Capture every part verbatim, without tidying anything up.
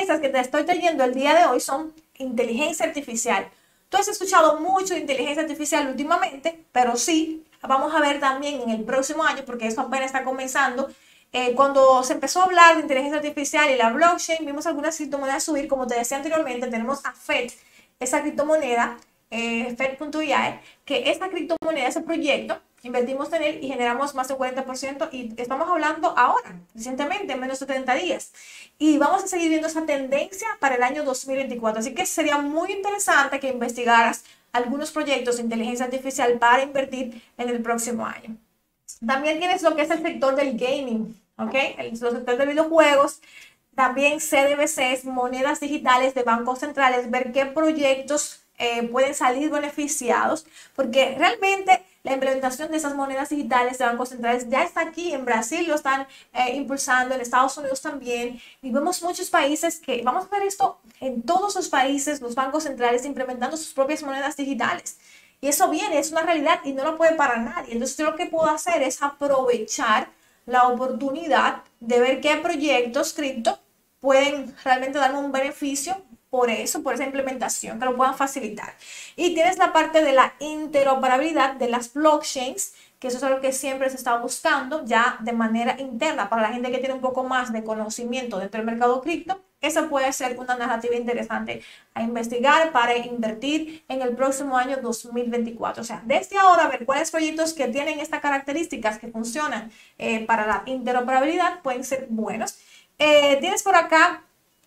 tendencias que te estoy trayendo el día de hoy son inteligencia artificial. Tú has escuchado mucho de inteligencia artificial últimamente, pero sí, vamos a ver también en el próximo año, porque eso apenas está comenzando. Eh, cuando se empezó a hablar de inteligencia artificial y la blockchain, vimos algunas criptomonedas subir, como te decía anteriormente, tenemos a F E D, esa criptomoneda, eh, F E D punto I A, que esta criptomoneda, ese proyecto, invertimos en él y generamos más del cuarenta por ciento y estamos hablando ahora, recientemente, en menos de treinta días. Y vamos a seguir viendo esa tendencia para el año dos mil veinticuatro. Así que sería muy interesante que investigaras algunos proyectos de inteligencia artificial para invertir en el próximo año. También tienes lo que es el sector del gaming, ¿ok? El sector de videojuegos. También C D B Cs, monedas digitales de bancos centrales, ver qué proyectos eh, pueden salir beneficiados, porque realmente la implementación de esas monedas digitales de bancos centrales ya está aquí. En Brasil lo están eh, impulsando, en Estados Unidos también, y vemos muchos países que, vamos a ver esto en todos los países, los bancos centrales implementando sus propias monedas digitales. Y eso viene, es una realidad y no lo puede parar nadie. Entonces yo lo que puedo hacer es aprovechar la oportunidad de ver qué proyectos cripto pueden realmente darme un beneficio por eso, por esa implementación, que lo puedan facilitar. Y tienes la parte de la interoperabilidad de las blockchains, que eso es algo que siempre se está buscando ya de manera interna para la gente que tiene un poco más de conocimiento dentro del mercado cripto. Esa puede ser una narrativa interesante a investigar para invertir en el próximo año dos mil veinticuatro. O sea, desde ahora, ver cuáles proyectos que tienen estas características que funcionan eh, para la interoperabilidad pueden ser buenos. Eh, tienes por acá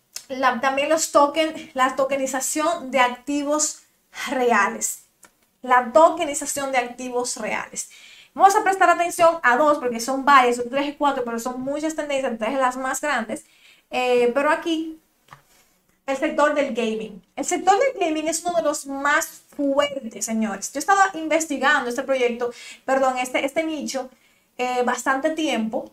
la, también los tokens, la tokenización de activos reales. La tokenización de activos reales. Vamos a prestar atención a dos, porque son varias, son tres y cuatro, pero son muchas tendencias, tres de las más grandes. Eh, pero aquí, el sector del gaming. El sector del gaming es uno de los más fuertes, señores. Yo estaba investigando este proyecto, perdón, este, este nicho, eh, bastante tiempo,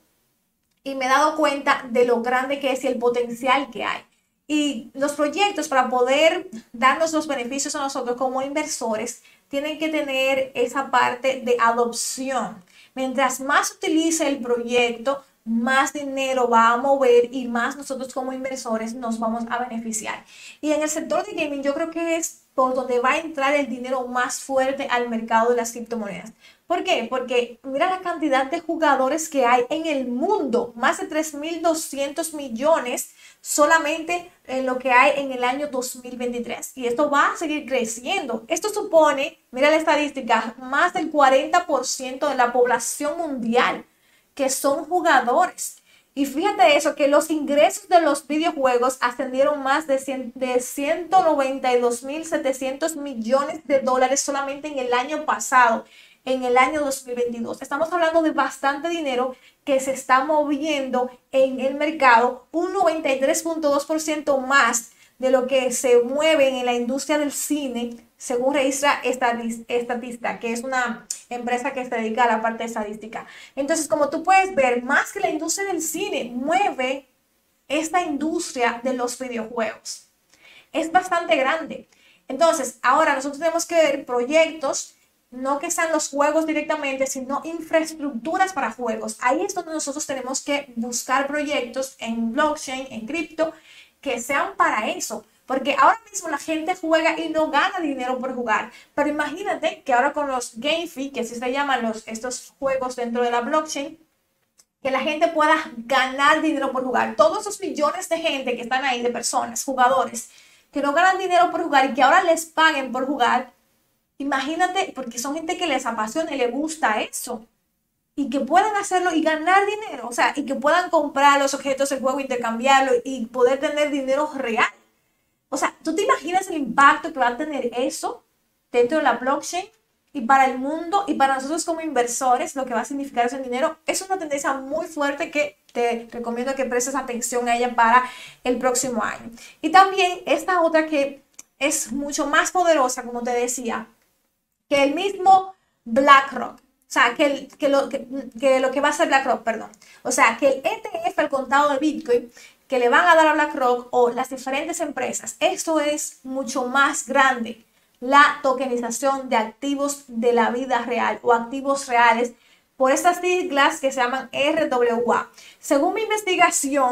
y me he dado cuenta de lo grande que es y el potencial que hay. Y los proyectos, para poder darnos los beneficios a nosotros como inversores, tienen que tener esa parte de adopción. Mientras más utilice el proyecto, más dinero va a mover y más nosotros como inversores nos vamos a beneficiar. Y en el sector de gaming yo creo que es por donde va a entrar el dinero más fuerte al mercado de las criptomonedas. ¿Por qué? Porque mira la cantidad de jugadores que hay en el mundo, más de tres mil doscientos millones solamente en lo que hay en el año dos mil veintitrés. Y esto va a seguir creciendo. Esto supone, mira la estadística, más del cuarenta por ciento de la población mundial que son jugadores. Y fíjate eso, que los ingresos de los videojuegos ascendieron más de, cien, de ciento noventa y dos mil setecientos millones de dólares solamente en el año pasado, en el año dos mil veintidós. Estamos hablando de bastante dinero que se está moviendo en el mercado, un noventa y tres punto dos por ciento más de lo que se mueve en la industria del cine, según registra Statista, que es una empresa que se dedica a la parte de estadística. Entonces, como tú puedes ver, más que la industria del cine, mueve esta industria de los videojuegos. Es bastante grande. Entonces, ahora nosotros tenemos que ver proyectos, no que sean los juegos directamente, sino infraestructuras para juegos. Ahí es donde nosotros tenemos que buscar proyectos en blockchain, en cripto, que sean para eso. Porque ahora mismo la gente juega y no gana dinero por jugar. Pero imagínate que ahora con los GameFi, que así se llaman los, estos juegos dentro de la blockchain, que la gente pueda ganar dinero por jugar. Todos esos millones de gente que están ahí, de personas, jugadores, que no ganan dinero por jugar y que ahora les paguen por jugar. Imagínate, porque son gente que les apasiona y les gusta eso. Y que puedan hacerlo y ganar dinero. O sea, y que puedan comprar los objetos del juego, intercambiarlo y poder tener dinero real. O sea, ¿tú te imaginas el impacto que va a tener eso dentro de la blockchain? Y para el mundo y para nosotros como inversores, lo que va a significar ese dinero es una tendencia muy fuerte que te recomiendo que prestes atención a ella para el próximo año. Y también esta otra que es mucho más poderosa, como te decía, que el mismo BlackRock. O sea, que, el, que, lo, que, que lo que va a hacer BlackRock, perdón. O sea, que el E T F, el contado de Bitcoin, que le van a dar a BlackRock o las diferentes empresas, esto es mucho más grande. La tokenización de activos de la vida real o activos reales por estas siglas que se llaman R W A. Según mi investigación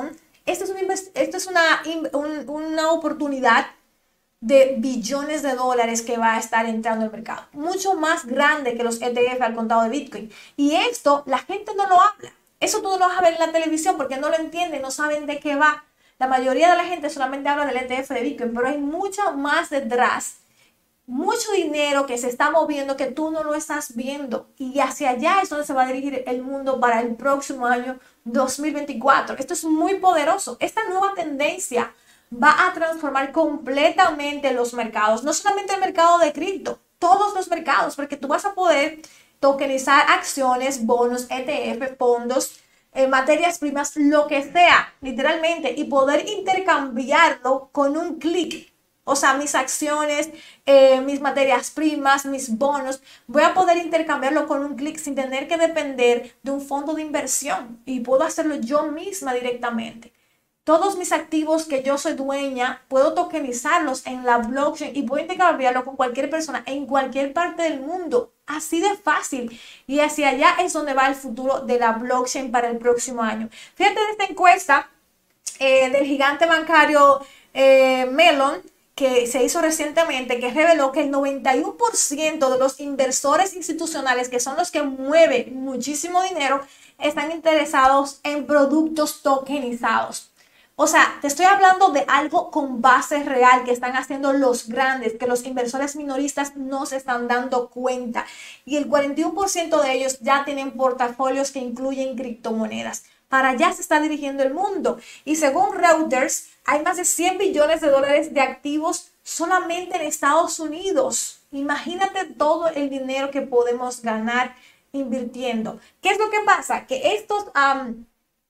Esto es una, esto es una, un, una oportunidad de billones de dólares que va a estar entrando al mercado, mucho más grande que los E T F al contado de Bitcoin. Y esto la gente no lo habla. Eso tú no lo vas a ver en la televisión porque no lo entienden, no saben de qué va. La mayoría de la gente solamente habla del E T F de Bitcoin, pero hay mucho más detrás, mucho dinero que se está moviendo que tú no lo estás viendo. Y hacia allá es donde se va a dirigir el mundo para el próximo año dos mil veinticuatro. Esto es muy poderoso. Esta nueva tendencia va a transformar completamente los mercados, no solamente el mercado de cripto, todos los mercados, porque tú vas a poder tokenizar acciones, bonos, E T F, fondos, eh, materias primas, lo que sea, literalmente, y poder intercambiarlo con un clic. O sea, mis acciones, eh, mis materias primas, mis bonos, voy a poder intercambiarlo con un clic sin tener que depender de un fondo de inversión y puedo hacerlo yo misma directamente. Todos mis activos que yo soy dueña, puedo tokenizarlos en la blockchain y puedo intercambiarlo con cualquier persona en cualquier parte del mundo. Así de fácil. Y hacia allá es donde va el futuro de la blockchain para el próximo año. Fíjate de esta encuesta eh, del gigante bancario eh, Mellon, que se hizo recientemente, que reveló que el noventa y uno por ciento de los inversores institucionales, que son los que mueven muchísimo dinero, están interesados en productos tokenizados. O sea, te estoy hablando de algo con base real que están haciendo los grandes, que los inversores minoristas no se están dando cuenta. Y el cuarenta y uno por ciento de ellos ya tienen portafolios que incluyen criptomonedas. Para allá se está dirigiendo el mundo. Y según Reuters, hay más de cien billones de dólares de activos solamente en Estados Unidos. Imagínate todo el dinero que podemos ganar invirtiendo. ¿Qué es lo que pasa? Que estos... Um,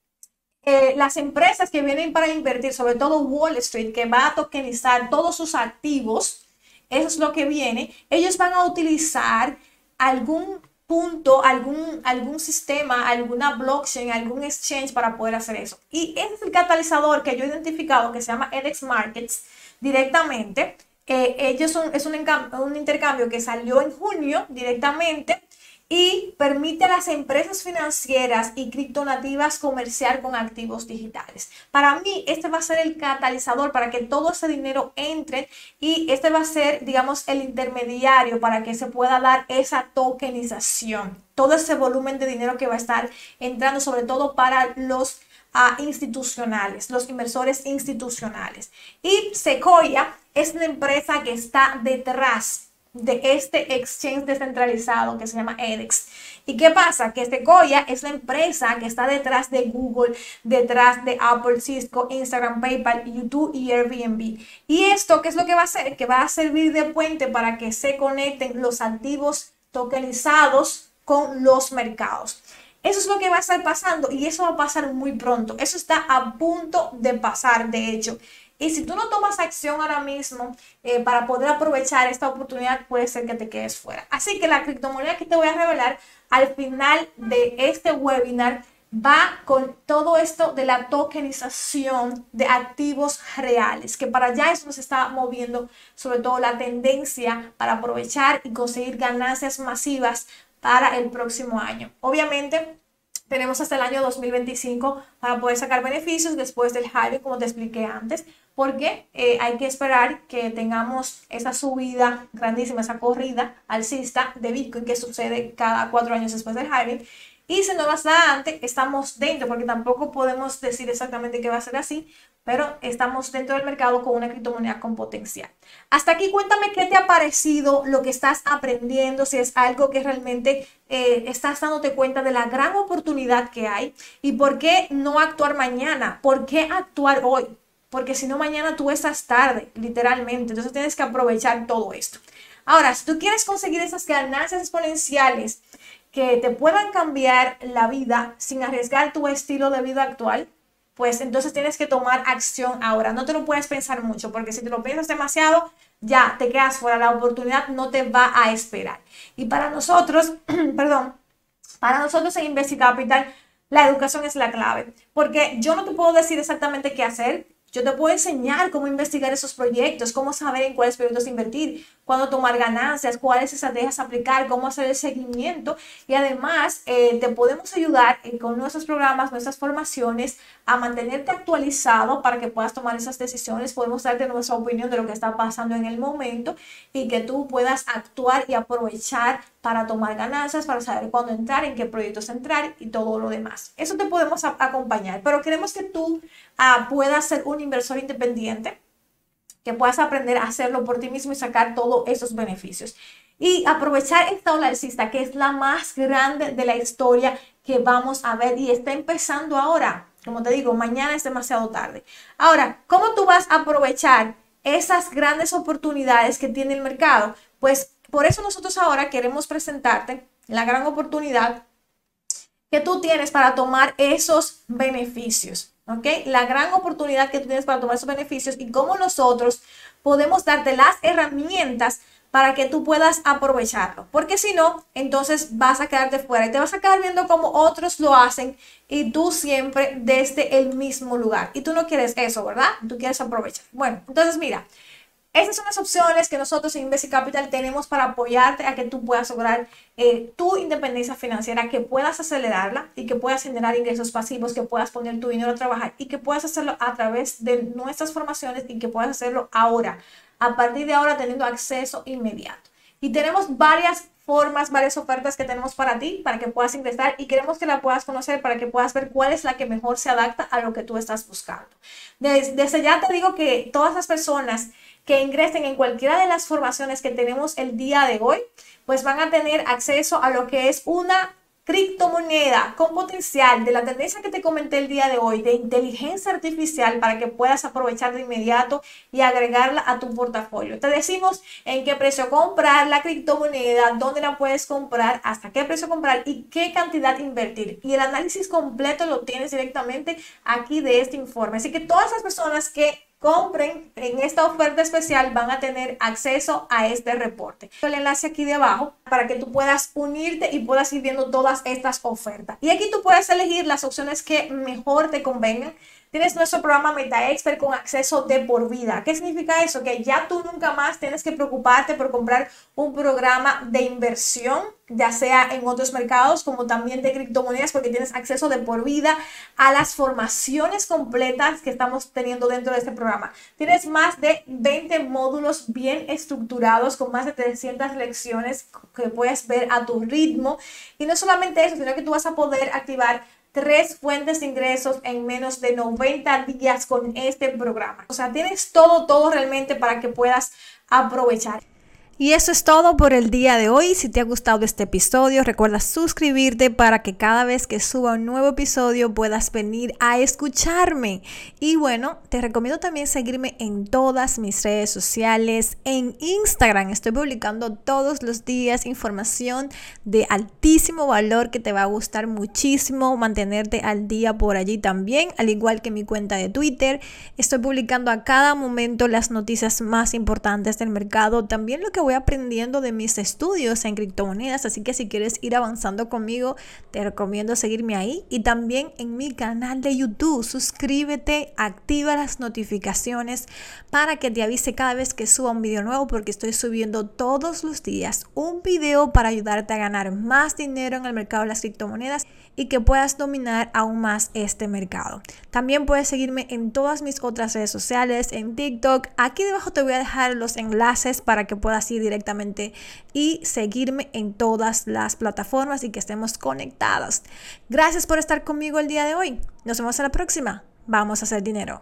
Eh, las empresas que vienen para invertir, sobre todo Wall Street, que va a tokenizar todos sus activos, eso es lo que viene, ellos van a utilizar algún punto, algún, algún sistema, alguna blockchain, algún exchange para poder hacer eso. Y ese es el catalizador que yo he identificado que se llama Edx Markets directamente. Eh, ellos son, es un, un intercambio que salió en junio directamente y permite a las empresas financieras y criptonativas comerciar con activos digitales. Para mí, este va a ser el catalizador para que todo ese dinero entre y este va a ser, digamos, el intermediario para que se pueda dar esa tokenización. Todo ese volumen de dinero que va a estar entrando, sobre todo para los uh, institucionales, los inversores institucionales. Y Sequoia es una empresa que está detrás de este exchange descentralizado que se llama Edx. ¿Y qué pasa? Que Sequoia es la empresa que está detrás de Google, detrás de Apple, Cisco, Instagram, PayPal, YouTube y Airbnb. ¿Y esto qué es lo que va a hacer? Que va a servir de puente para que se conecten los activos tokenizados con los mercados. Eso es lo que va a estar pasando y eso va a pasar muy pronto. Eso está a punto de pasar, de hecho. Y si tú no tomas acción ahora mismo eh, para poder aprovechar esta oportunidad, puede ser que te quedes fuera. Así que la criptomoneda que te voy a revelar al final de este webinar va con todo esto de la tokenización de activos reales, que para allá eso nos está moviendo, sobre todo la tendencia para aprovechar y conseguir ganancias masivas para el próximo año. Obviamente, tenemos hasta el año dos mil veinticinco para poder sacar beneficios después del halving, como te expliqué antes, porque eh, hay que esperar que tengamos esa subida grandísima, esa corrida alcista de Bitcoin que sucede cada cuatro años después del halving. Y si no nos da antes, estamos dentro, porque tampoco podemos decir exactamente que va a ser así, pero estamos dentro del mercado con una criptomoneda con potencial. Hasta aquí cuéntame qué te ha parecido, lo que estás aprendiendo, si es algo que realmente eh, estás dándote cuenta de la gran oportunidad que hay y por qué no actuar mañana, por qué actuar hoy, porque si no mañana tú estás tarde, literalmente, entonces tienes que aprovechar todo esto. Ahora, si tú quieres conseguir esas ganancias exponenciales que te puedan cambiar la vida sin arriesgar tu estilo de vida actual, pues entonces tienes que tomar acción ahora. No te lo puedes pensar mucho, porque si te lo piensas demasiado, ya te quedas fuera. La oportunidad no te va a esperar. Y para nosotros, perdón, para nosotros en Investi Capital, la educación es la clave. Porque yo no te puedo decir exactamente qué hacer. Yo te puedo enseñar cómo investigar esos proyectos, cómo saber en cuáles proyectos invertir, cuándo tomar ganancias, cuáles estrategias aplicar, cómo hacer el seguimiento. Y además eh, te podemos ayudar eh, con nuestros programas, nuestras formaciones, a mantenerte actualizado para que puedas tomar esas decisiones. Podemos darte nuestra opinión de lo que está pasando en el momento y que tú puedas actuar y aprovechar para tomar ganancias, para saber cuándo entrar, en qué proyectos entrar y todo lo demás. Eso te podemos a- acompañar, pero queremos que tú uh, puedas ser un inversor independiente, que puedas aprender a hacerlo por ti mismo y sacar todos esos beneficios. Y aprovechar esta ola alcista, que es la más grande de la historia que vamos a ver y está empezando ahora. Como te digo, mañana es demasiado tarde. Ahora, ¿cómo tú vas a aprovechar esas grandes oportunidades que tiene el mercado? Pues por eso nosotros ahora queremos presentarte la gran oportunidad que tú tienes para tomar esos beneficios, ¿ok? La gran oportunidad que tú tienes para tomar esos beneficios y cómo nosotros podemos darte las herramientas para que tú puedas aprovecharlo. Porque si no, entonces vas a quedarte fuera y te vas a quedar viendo cómo otros lo hacen y tú siempre desde el mismo lugar. Y tú no quieres eso, ¿verdad? Tú quieres aprovechar. Bueno, entonces mira, esas son las opciones que nosotros en Invest Capital tenemos para apoyarte a que tú puedas lograr eh, tu independencia financiera, que puedas acelerarla y que puedas generar ingresos pasivos, que puedas poner tu dinero a trabajar y que puedas hacerlo a través de nuestras formaciones y que puedas hacerlo ahora, a partir de ahora teniendo acceso inmediato. Y tenemos varias formas, varias ofertas que tenemos para ti, para que puedas ingresar y queremos que la puedas conocer para que puedas ver cuál es la que mejor se adapta a lo que tú estás buscando. Desde, desde ya te digo que todas las personas que ingresen en cualquiera de las formaciones que tenemos el día de hoy, pues van a tener acceso a lo que es una criptomoneda con potencial de la tendencia que te comenté el día de hoy, de inteligencia artificial, para que puedas aprovechar de inmediato y agregarla a tu portafolio. Te decimos en qué precio comprar la criptomoneda, dónde la puedes comprar, hasta qué precio comprar y qué cantidad invertir. Y el análisis completo lo tienes directamente aquí de este informe. Así que todas las personas que compren en esta oferta especial van a tener acceso a este reporte. El enlace aquí de abajo para que tú puedas unirte y puedas ir viendo todas estas ofertas. Y aquí tú puedes elegir las opciones que mejor te convengan. Tienes nuestro programa Meta Expert con acceso de por vida. ¿Qué significa eso? Que ya tú nunca más tienes que preocuparte por comprar un programa de inversión, ya sea en otros mercados como también de criptomonedas, porque tienes acceso de por vida a las formaciones completas que estamos teniendo dentro de este programa. Tienes más de veinte módulos bien estructurados con más de trescientas lecciones que puedes ver a tu ritmo. Y no solamente eso, sino que tú vas a poder activar tres fuentes de ingresos en menos de noventa días con este programa. O sea, tienes todo, todo realmente para que puedas aprovechar. Y eso es todo por el día de hoy. Si te ha gustado este episodio, recuerda suscribirte para que cada vez que suba un nuevo episodio puedas venir a escucharme. Y bueno, te recomiendo también seguirme en todas mis redes sociales. En Instagram estoy publicando todos los días información de altísimo valor que te va a gustar muchísimo mantenerte al día por allí también, al igual que mi cuenta de Twitter. Estoy publicando a cada momento las noticias más importantes del mercado, también lo que voy aprendiendo de mis estudios en criptomonedas, así que si quieres ir avanzando conmigo, te recomiendo seguirme ahí y también en mi canal de YouTube. Suscríbete, activa las notificaciones para que te avise cada vez que suba un video nuevo, porque estoy subiendo todos los días un video para ayudarte a ganar más dinero en el mercado de las criptomonedas y que puedas dominar aún más este mercado. También puedes seguirme en todas mis otras redes sociales, en TikTok. Aquí debajo te voy a dejar los enlaces para que puedas ir directamente y seguirme en todas las plataformas y que estemos conectados. Gracias por estar conmigo el día de hoy. Nos vemos a la próxima. Vamos a hacer dinero.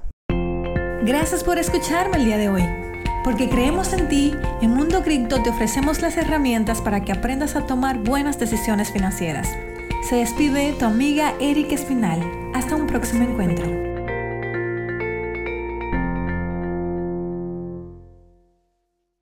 Gracias por escucharme el día de hoy. Porque creemos en ti, en Mundo Cripto te ofrecemos las herramientas para que aprendas a tomar buenas decisiones financieras. Se despide tu amiga Erika Espinal. Hasta un próximo encuentro.